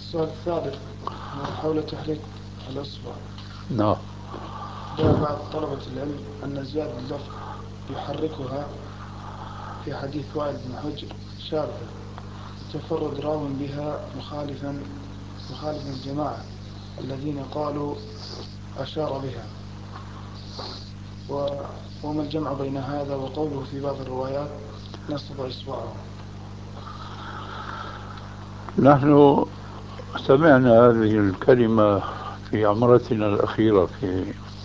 السؤال الثالث حول تحريك الإصبع. نعم. جاء بعض طلبة العلم أن زيادة اللفظ يحركها في حديث وائل بن حجر شاذة، تفرد راو بها مخالفا الجماعة الذين قالوا أشار بها. وما الجمع بين هذا وقوله في بعض الروايات نصب إصبعه؟ نحن سمعنا هذه الكلمة في عمرتنا الأخيرة في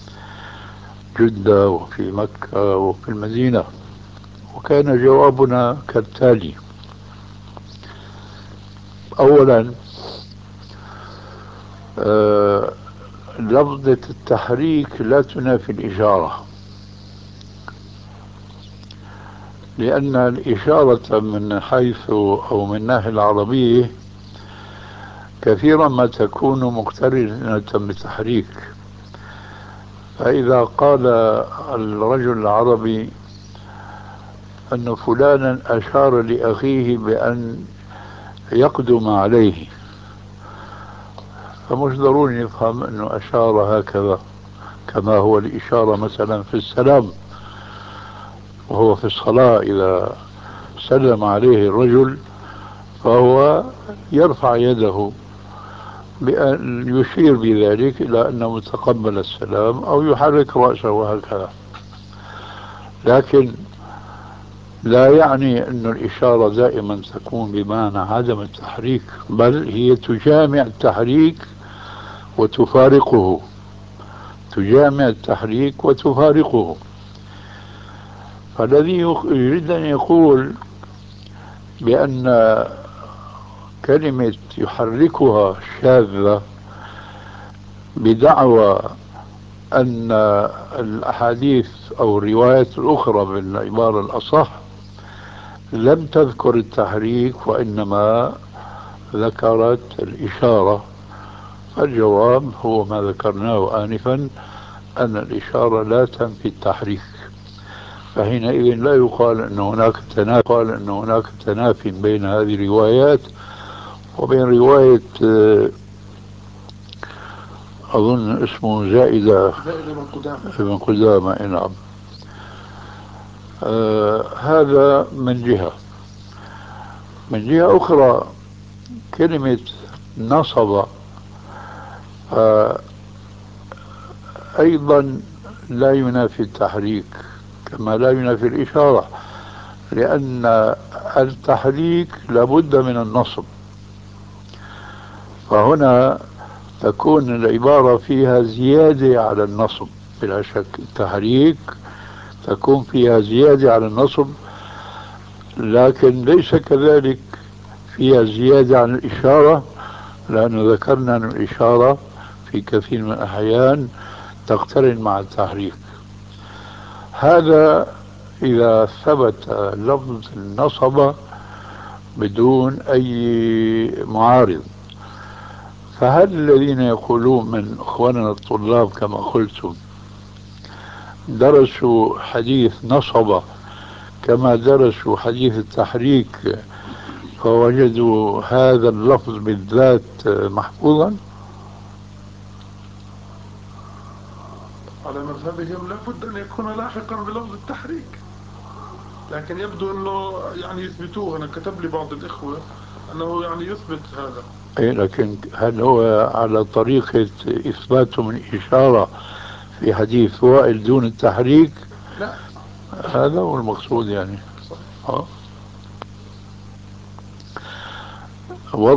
جدة وفي مكة وفي المدينة، وكان جوابنا كالتالي: أولا، لفظة التحريك لا تنافي الإشارة، لأن الإشارة من حيث أو من الناحية العربية كثيرا ما تكون مقترنة بتحريك. فإذا قال الرجل العربي أن فلانا أشار لأخيه بأن يقدم عليه، فمش ضروري يفهم أنه أشار هكذا، كما هو الإشارة مثلا في السلام، وهو في الصلاة إذا سلم عليه الرجل فهو يرفع يده بأن يشير بذلك إلى أنه متقبل السلام أو يحرك رأسه هكذا، لكن لا يعني أن الإشارة دائما تكون بمعنى عدم التحريك، بل هي تجامع التحريك وتفارقه، تجامع التحريك وتفارقه. فالذي يريد أن يقول بأن كلمة يحركها شاذة بدعوى أن الأحاديث أو الروايات الأخرى بالعبارة الأصح لم تذكر التحريك وإنما ذكرت الإشارة، فالجواب هو ما ذكرناه آنفا، أن الإشارة لا تنفي التحريك. فحينئذ لا يقال أن هناك تنافي بين هذه الروايات وبين رواية أظن اسمه زائدة بن قدامة. نعم. هذا من جهة. من جهة أخرى، كلمة نصب أيضا لا ينافي التحريك كما لا ينافي الإشارة، لأن التحريك لابد من النصب، فهنا تكون العبارة فيها زيادة على النصب. بلا شك التحريك تكون فيها زيادة على النصب، لكن ليس كذلك فيها زيادة عن الإشارة، لأنه ذكرنا أن الإشارة في كثير من الأحيان تقترن مع التحريك. هذا إذا ثبت لفظ النصب بدون أي معارض. فهل الذين يقولون من إخواننا الطلاب كما قلتم درسوا حديث نصب كما درسوا حديث التحريك فوجدوا هذا اللفظ بالذات محفوظا؟ على مذهبهم لابد أن يكون لاحقا بلفظ التحريك، لكن يبدو أنه يعني يثبتوه. أنا كتب لي بعض الإخوة أنه يعني يثبت هذا. إيه، لكن هل هو على طريقة إثباته من إشارة في حديث وائل دون التحريك؟ لا، هذا هو المقصود يعني. صحيح.